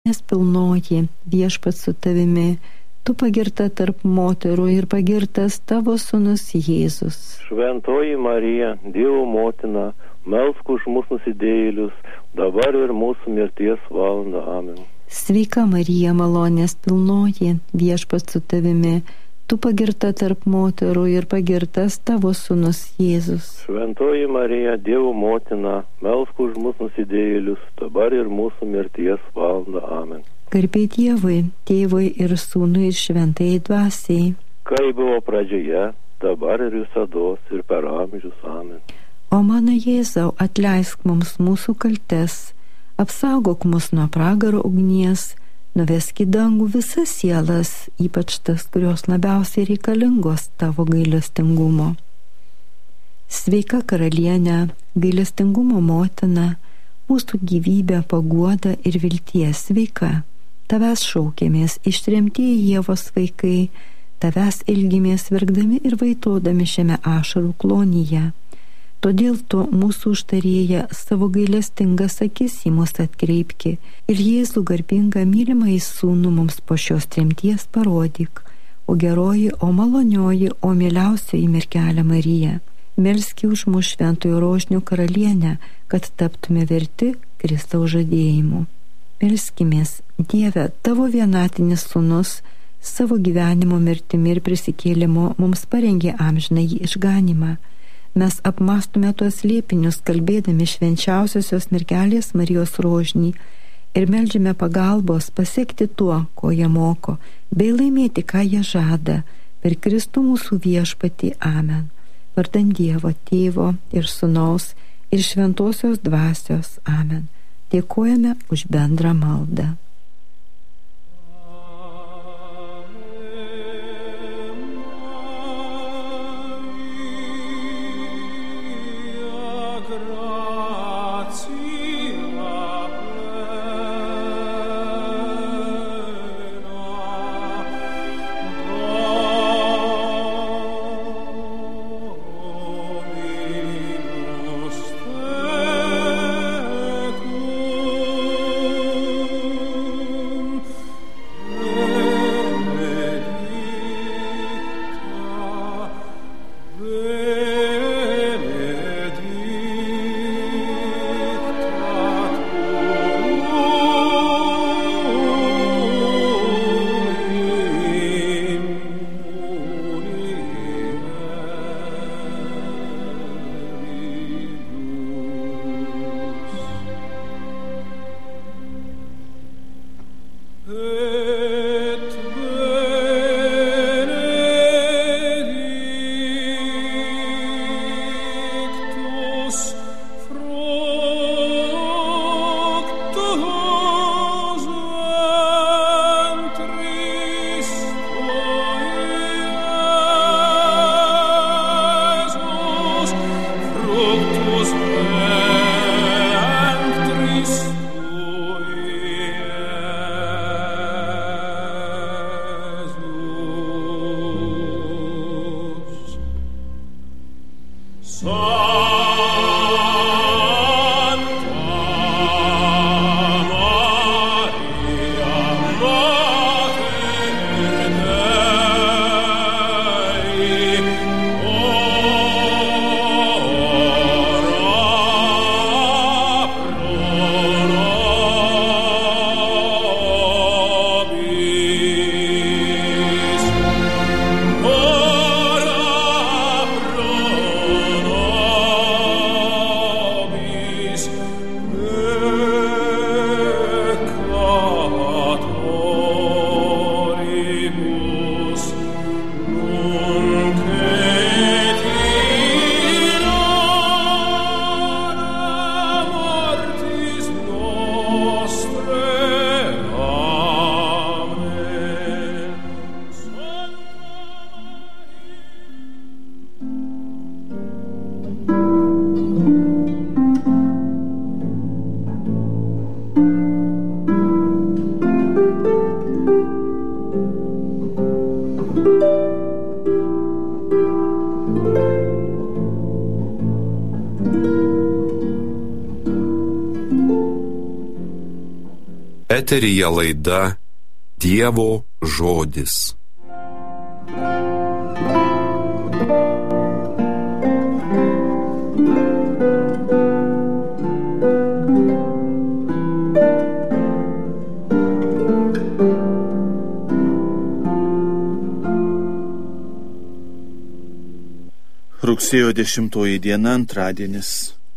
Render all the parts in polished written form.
malonės pilnoji, Viešpats su tavimi, tu pagirta tarp moterų ir pagirtas tavo sūnus Jėzus. Šventoji Marija, Dievo motina, melsk už mus nusidėjėlius, dabar ir mūsų mirties valandą. Amen. Sveika Marija, malonės pilnoji, Viešpats su tavimi, tu pagirta tarp moterų ir pagirtas tavo sūnus Jėzus. Šventoji Marija, Dievo motina, melsk už mus nusidėjėlius, dabar ir mūsų mirties valandą. Amen. Garbė Dievui, Tėvui ir Sūnui ir Šventajai Dvasiai. Kai buvo pradžioje, dabar ir visados ir per amžius. Amen. O mano Jėzau, atleisk mums mūsų kaltes, apsaugok mus nuo pragaro ugnies, nuvesk į dangų visas sielas, ypač tas, kurios labiausiai reikalingos tavo gailestingumo. Sveika karalienė, gailestingumo motina, mūsų gyvybė, paguoda ir vilties. Sveika, tavęs šaukėmės, ištremtieji Ievos vaikai, tavęs ilgimės verkdami ir vaitodami šiame ašarų klonyje. Todėl tu mūsų užtarėja savo gailestingas akis į mus atkreipki ir Jėzų garbingą mylimąjį sūnų mums po šios tremties parodyk, o geroji, o malonioji, o mieliausioji mergelė Marija, melski už mus šventojo rožnio karalienę, kad taptume verti Kristaus žadėjimų. Melskimės, Dieve, tavo vienatinis sūnus savo gyvenimo mirtimi ir prisikėlimo mums parengė amžinąjį išganymą. Mes apmąstume tuos slėpinius, kalbėdami švenčiausiosios mergelės Marijos rožnį ir meldžiame pagalbos pasiekti tuo, ko jie moko, bei laimėti, ką jie žada, per Kristų mūsų viešpatį. Amen. Vardan Dievo, Tėvo ir Sūnaus ir Šventosios Dvasios. Amen. Dėkojame už bendrą maldą. Eteryje laida Dievo žodis. Rugsėjo 10 diena, antradienis.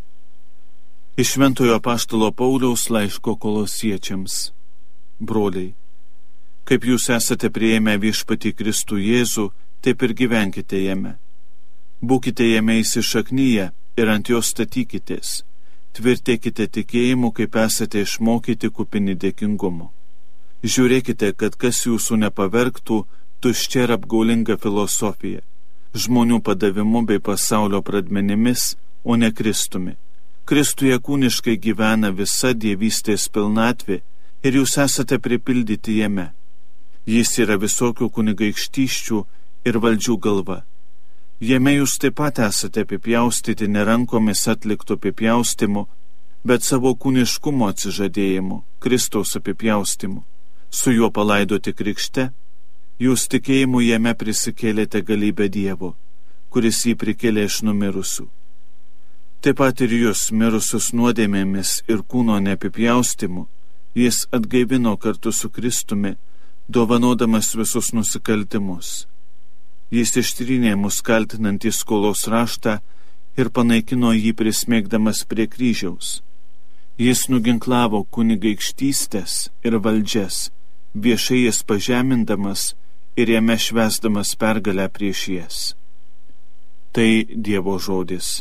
Iš Šventojo apaštalo Pauliaus laiško Kolosiečiams. Broliai, kaip jūs esate priėmę viešpatį Kristų Jėzų, taip ir gyvenkite jame. Būkite jame įsišaknyję ir ant jo statykitės. Tvirtėkite tikėjimu, kaip esate išmokyti kupini dėkingumo. Žiūrėkite, kad kas jūsų nepavergtų tuščia ir apgaulinga filosofija, žmonių padavimu bei pasaulio pradmenimis, o ne Kristumi. Kristuje kūniškai gyvena visa dievystės pilnatvė ir jūs esate pripildyti jame. Jis yra visokių kunigaikštyščių ir valdžių galva. Jame jūs taip pat esate apipjaustyti ne rankomis atliktų apipjaustimu, bet savo kūniškumo atsižadėjimu, Kristaus apipjaustimu. Su juo palaidoti krikšte, jūs tikėjimu jame prisikėlėte galybę Dievo, kuris jį prikėlė iš numirusių. Taip pat ir jūs, mirusius nuodėmėmis ir kūno neapipjaustimu, jis atgaivino kartu su Kristumi, dovanodamas visus nusikaltimus. Jis ištrynė mus kaltinantį skolos raštą ir panaikino jį prismėgdamas prie kryžiaus. Jis nuginklavo kunigaikštystės ir valdžias, viešai jas pažemindamas ir jame švęsdamas pergalę prieš jas. Tai Dievo žodis.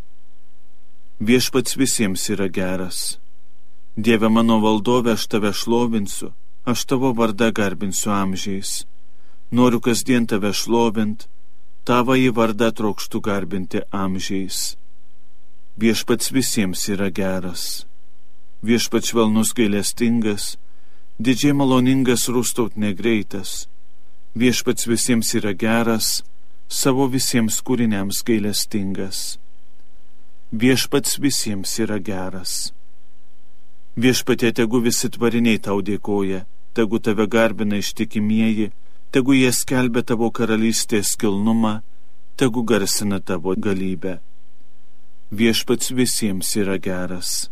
Viešpats visiems yra geras. Dieve mano valdove, aš tave šlovinsiu, aš tavo vardą garbinsiu amžiais. Noriu kasdien tave šlovint, tavo į vardą trokštu garbinti amžiais. Viešpats visiems yra geras. Viešpats švelnus gailestingas, didžiai maloningas, rūstaut negreitas. Viešpats visiems yra geras, savo visiems kūriniams gailestingas. Viešpats visiems yra geras. Viešpatie, tegu visi tvariniai tau dėkoja, tegu tave garbina ištikimieji, tegu jie skelbia tavo karalystės kilnumą, tegu garsina tavo galybę. Viešpats visiems yra geras.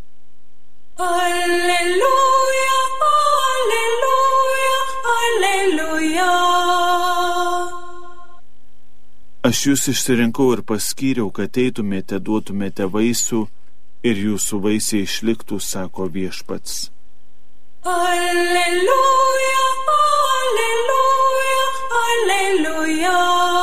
Alleluja, alleluja, alleluja. Aš jūs išsirinkau ir paskyriau, kad eitumėte, duotumėte vaisių ir jūsų vaisiai išliktų, sako Viešpats. Alleluja, alleluja, alleluja.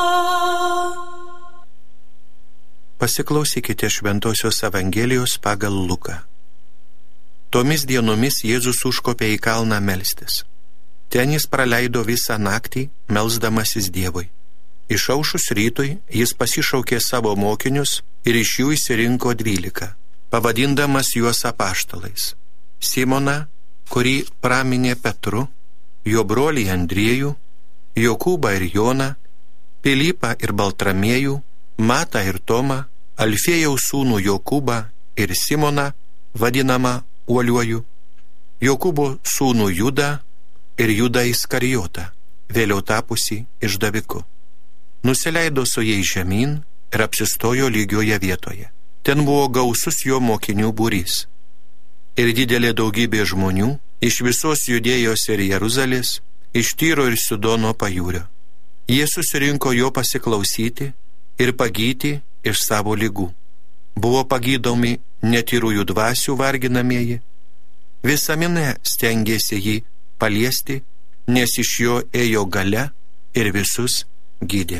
Pasiklausykite Šventosios Evangelijos pagal Luką. Tomis dienomis Jėzus užkopė į kalną melstis. Ten jis praleido visą naktį, melsdamasis Dievui. Išaušus rytui jis pasišaukė savo mokinius ir iš jų išsirinko 12, pavadindamas juos apaštalais. Simoną, kurį praminė Petru, jo brolį Andriejų, Jokūbą ir Joną, Pilypą ir Baltramiejų, Matą ir Tomą, Alfiejaus sūnų Jokūbą ir Simoną, vadinamą Uoliuoju, Jokūbo sūnų Judą ir Judą Iskarijotą, vėliau tapusį išdaviku. Nusileido su jais žemyn ir apsistojo lygioje vietoje. Ten buvo gausus jo mokinių būrys. Ir didelė daugybė žmonių iš visos Judėjos ir Jeruzalės, iš Tyro ir Sidono pajūrio. Jie susirinko jo pasiklausyti ir pagyti iš savo ligų. Buvo pagydomi netyrųjų dvasių varginamieji. Visa minia stengėsi jį paliesti, nes iš jo ėjo galia ir visus gydė.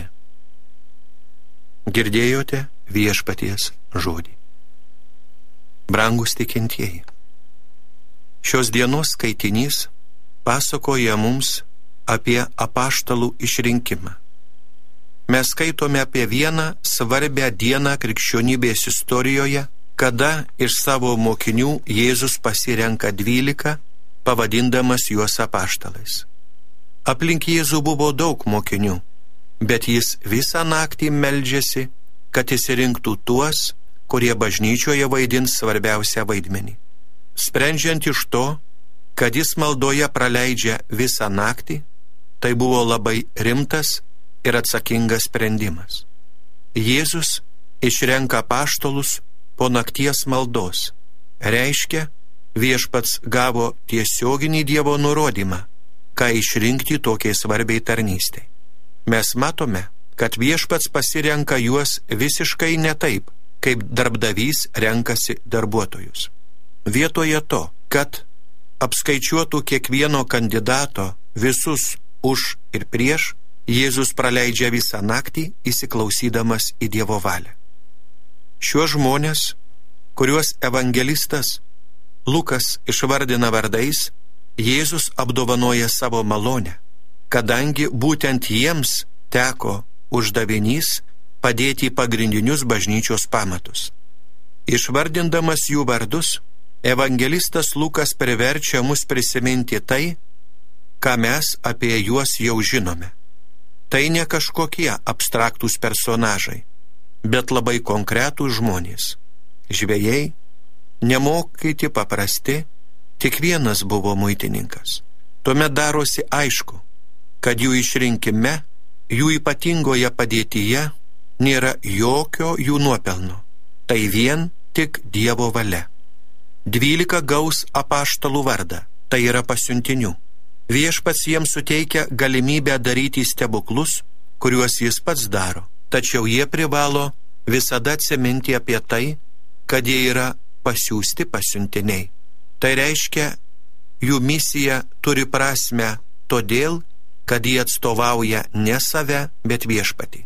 Girdėjote Viešpaties žodį. Brangus tikintieji, šios dienos skaitinys pasakoja mums apie apaštalų išrinkimą. Mes skaitome apie vieną svarbią dieną krikščionybės istorijoje, kada iš savo mokinių Jėzus pasirenka 12, pavadindamas juos apaštalais. Aplink Jėzų buvo daug mokinių, bet jis visą naktį meldžiasi, kad išsirinktų tuos, kurie bažnyčioje vaidins svarbiausią vaidmenį. Sprendžiant iš to, Kad jis maldoje praleidžia visą naktį, tai buvo labai rimtas ir atsakingas sprendimas. Jėzus išrenka apaštalus po nakties maldos. Reiškia, viešpats gavo tiesioginį Dievo nurodymą, ką išrinkti tokiai svarbiai tarnystei. Mes matome, kad viešpats pasirenka juos visiškai ne taip, kaip darbdavys renkasi darbuotojus. Vietoje to, kad apskaičiuotų kiekvieno kandidato visus už ir prieš, Jėzus praleidžia visą naktį įsiklausydamas į Dievo valią. Šiuos žmonės, kuriuos evangelistas Lukas išvardina vardais, Jėzus apdovanoja savo malonę, kadangi būtent jiems teko uždavinys padėti pagrindinius bažnyčios pamatus. Išvardindamas jų vardus, evangelistas Lukas priverčia mus prisiminti tai, ką mes apie juos jau žinome. Tai ne kažkokie abstraktūs personažai, bet labai konkretūs žmonės. Žvejai, nemokyti paprasti, tik vienas buvo muitininkas. Tuomet darosi aišku, kad jų išrinkime, jų ypatingoje padėtyje nėra jokio jų nuopelno. Tai vien tik Dievo valia. 12 gaus apaštalų vardą, tai yra pasiuntinių. Viešpats jiems suteikia galimybę daryti stebuklus, kuriuos jis pats daro, tačiau jie privalo visada atsiminti apie tai, kad jie yra pasiųsti pasiuntiniai. Tai reiškia, jų misija turi prasmę todėl, kad jie atstovauja ne save, bet viešpatį.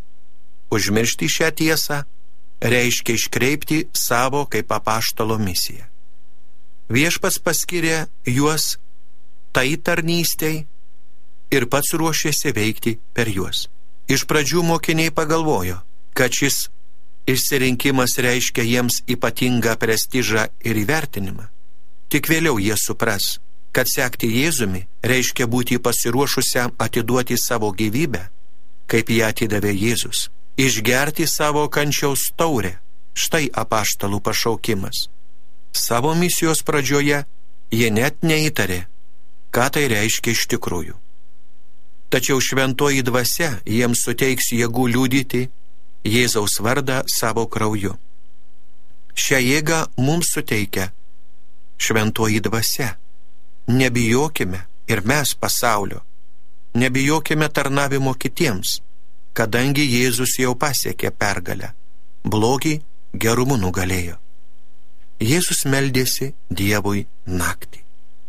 Užmiršti šią tiesą reiškia iškreipti savo kaip apaštalo misiją. Viešpats paskyrė juos tai tarnystei ir pats ruošėsi veikti per juos. Iš pradžių mokiniai pagalvojo, kad šis išsirinkimas reiškia jiems ypatingą prestižą ir įvertinimą. Tik vėliau jie supras, kad sekti Jėzumi reiškia būti pasiruošusiam atiduoti savo gyvybę, kaip ją atidavė Jėzus, išgerti savo kančiaus taurę. Štai apaštalų pašaukimas. Savo misijos pradžioje jie net neįtarė, ką tai reiškia iš tikrųjų. Tačiau šventoji dvasia jiems suteiks jėgų liudyti Jėzaus vardą savo krauju. Šią jėgą mums suteikia šventoji dvasia. Nebijokime ir mes pasaulio. Nebijokime tarnavimo kitiems, kadangi Jėzus jau pasiekė pergalę. Blogį gerumu nugalėjo. Jėzus meldėsi Dievui naktį.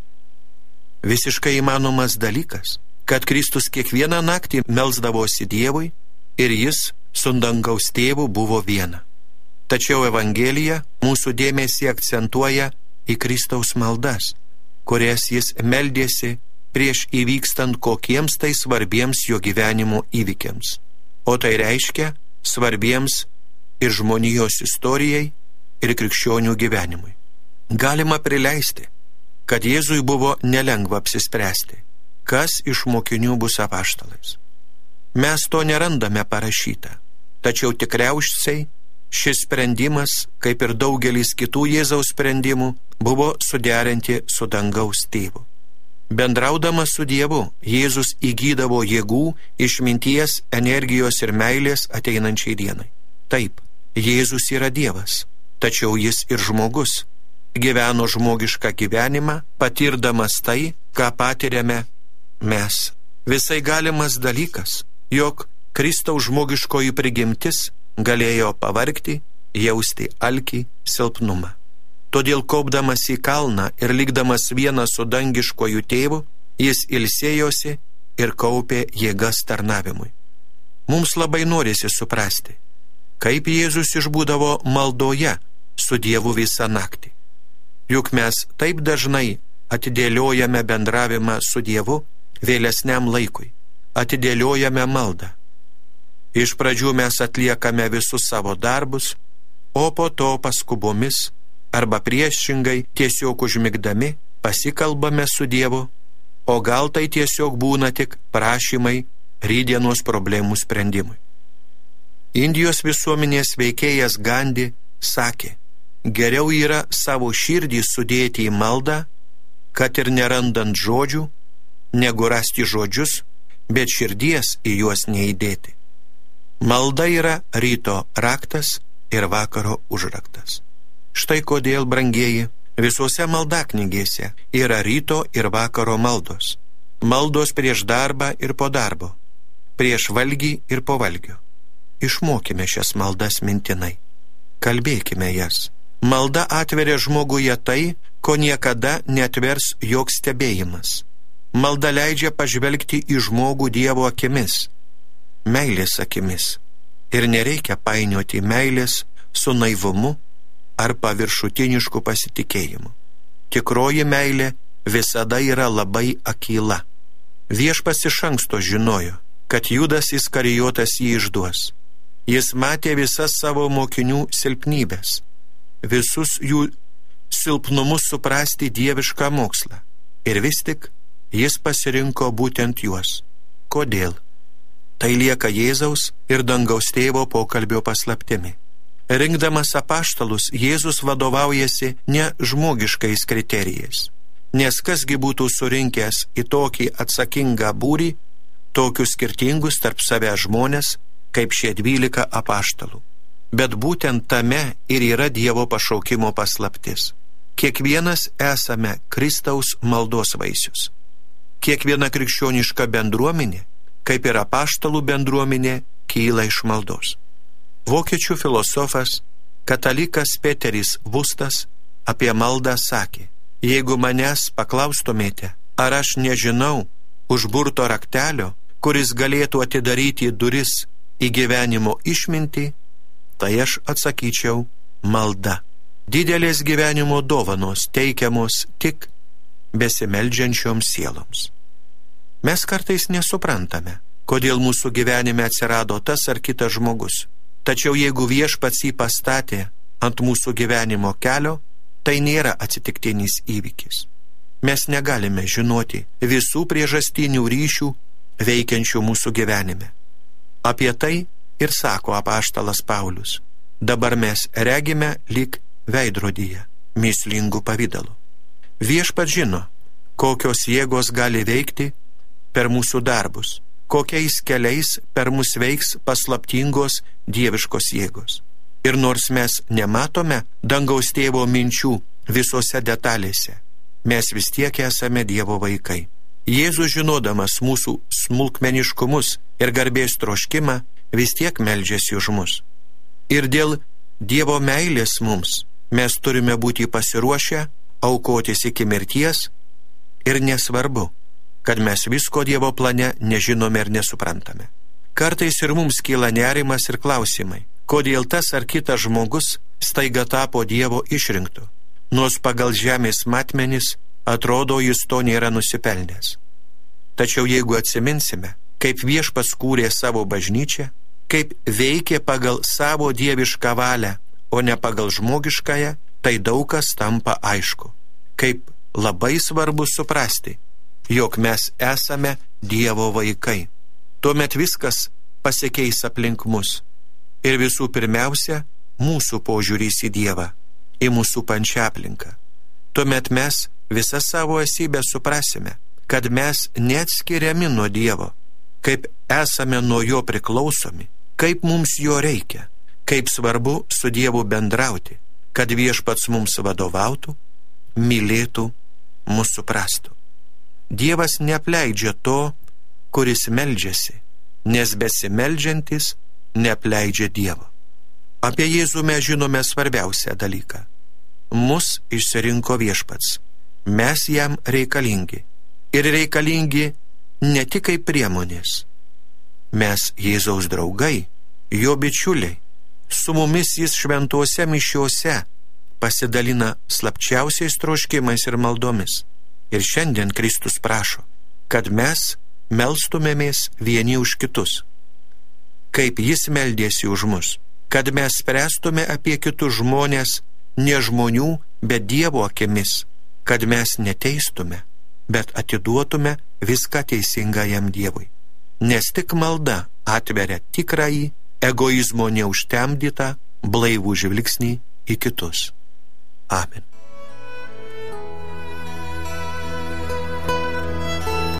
Visiškai įmanomas dalykas, kad Kristus kiekvieną naktį melsdavosi Dievui ir jis su dangaus tėvu buvo viena. Tačiau Evangelija mūsų dėmesį akcentuoja į Kristaus maldas, kurias jis meldėsi prieš įvykstant kokiems tai svarbiems jo gyvenimo įvykiams. O tai reiškia svarbiems ir žmonijos istorijai ir krikščionių gyvenimui. Galima prileisti, kad Jėzui buvo nelengva apsispręsti, kas iš mokinių bus apaštalais. Mes to nerandame parašyta, tačiau tikriausiai šis sprendimas, kaip ir daugelis kitų Jėzaus sprendimų, buvo suderinti su dangaus tėvu. Bendraudamas su Dievu, Jėzus įgydavo jėgų, išminties, energijos ir meilės ateinančiai dienai. Taip, Jėzus yra Dievas, tačiau jis ir žmogus. Gyveno žmogišką gyvenimą, patirdamas tai, ką patiriame mes. Visai galimas dalykas, jog Kristaus žmogiškoji prigimtis galėjo pavargti, jausti alkį, silpnumą. Todėl kopdamas į kalną ir likdamas vienas su dangiškoju tėvu, jis ilsėjosi ir kaupė jėgas tarnavimui. Mums labai norisi suprasti, kaip Jėzus išbūdavo maldoje su Dievu visą naktį. Juk mes taip dažnai atidėliojame bendravimą su Dievu vėlesniam laikui, atidėliojame maldą. Iš pradžių mes atliekame visus savo darbus, o po to paskubomis arba priešingai tiesiog užmigdami pasikalbame su Dievu, o gal tai tiesiog būna tik prašymai rytdienos problemų sprendimui. Indijos visuomenės veikėjas Gandhi sakė, geriau yra savo širdį sudėti į maldą, kad ir nerandant žodžių, negu rasti žodžius, bet širdies į juos neįdėti. Malda yra ryto raktas ir vakaro užraktas. Štai kodėl, brangieji, visose maldaknygėse yra ryto ir vakaro maldos. Maldos prieš darbą ir po darbo, prieš valgį ir po valgio. Išmokime šias maldas mintinai. Kalbėkime jas. Malda atveria žmoguje tai, ko niekada neatvers joks stebėjimas. Malda leidžia pažvelgti į žmogų Dievo akimis, meilės akimis. Ir nereikia painioti meilės su naivumu ar paviršutinišku pasitikėjimu. Tikroji meilė visada yra labai akyla. Viešpats iš anksto žinojo, kad Judas Iskarijotas jį išduos. Jis matė visas savo mokinių silpnybės, visus jų silpnumus suprasti dievišką mokslą. Ir vis tik jis pasirinko būtent juos. Kodėl? Tai lieka Jėzaus ir dangaus tėvo pokalbio paslaptimi. Rinkdamas apaštalus, Jėzus vadovaujasi ne žmogiškais kriterijais. Nes kasgi būtų surinkęs į tokį atsakingą būrį tokius skirtingus tarp save žmonės, kaip šie 12 apaštalų. Bet būtent tame ir yra Dievo pašaukimo paslaptis. Kiekvienas esame Kristaus maldos vaisius. Kiekviena krikščioniška bendruomenė, kaip ir apaštalų bendruomenė, kyla iš maldos. Vokiečių filosofas, katalikas Peteris Vustas apie maldą sakė: jeigu manęs paklaustumėte, ar aš nežinau užburto raktelio, kuris galėtų atidaryti duris į gyvenimo išmintį, tai aš atsakyčiau: malda. Didelės gyvenimo dovanos teikiamos tik besimeldžiančioms sieloms. Mes kartais nesuprantame, kodėl mūsų gyvenime atsirado tas ar kitas žmogus. Tačiau jeigu Viešpats jį pastatė ant mūsų gyvenimo kelio, tai nėra atsitiktinis įvykis. Mes negalime žinoti visų priežastinių ryšių veikiančių mūsų gyvenime. Apie tai ir sako apaštalas Paulius: dabar mes regime lyg veidrodyje, mįslingų pavidalu. Viešpats žino, kokios jėgos gali veikti per mūsų darbus, kokiais keliais per mus veiks paslaptingos dieviškos jėgos. Ir nors mes nematome dangaus tėvo minčių visose detalėse, mes vis tiek esame Dievo vaikai. Jėzus, žinodamas mūsų smulkmeniškumus ir garbės troškimą, vis tiek meldžiasi už mus. Ir dėl Dievo meilės mums mes turime būti pasiruošę aukotis iki mirties, ir nesvarbu, kad mes visko Dievo plane nežinome ir nesuprantame. Kartais ir mums kyla nerimas ir klausimai, kodėl tas ar kitas žmogus staiga tapo Dievo išrinktu, nors pagal žemės matmenis atrodo jis to nėra nusipelnęs. Tačiau jeigu atsiminsime, kaip Viešpats kūrė savo bažnyčią, kaip veikė pagal savo dievišką valią, o ne pagal žmogiškąją, tai daug kas tampa aišku. Kaip labai svarbu suprasti, jog mes esame Dievo vaikai. Tuomet viskas pasikeis aplink mus. Ir visų pirmiausia, mūsų požiūrys į Dievą, į mūsų pančią aplinką. Tuomet mes visą savo esybę suprasime, kad mes neatskiriami nuo Dievo, kaip esame nuo Jo priklausomi, kaip mums Jo reikia, kaip svarbu su Dievu bendrauti, kad Viešpats mums vadovautų, mylėtų, mus suprastų. Dievas neapleidžia to, kuris meldžiasi, nes besimeldžiantis neapleidžia Dievo. Apie Jėzų mes žinome svarbiausią dalyką. Mus išsirinko Viešpats. Mes jam reikalingi. Ir reikalingi ne tik kaip priemonės. Mes Jėzaus draugai, Jo bičiuliai. Su mumis jis šventose mišiose pasidalina slapčiausiais troškimais ir maldomis. Ir šiandien Kristus prašo, kad mes melstumėmės vieni už kitus. Kaip jis meldėsi už mus, kad mes spręstume apie kitus žmonės ne žmonių, bet Dievo akimis, kad mes neteistume, bet atiduotume viską teisingajam Dievui. Nes tik malda atveria tikrąjį, egoizmo neužtemdytą, blaivų žvilgsnį į kitus. Amen.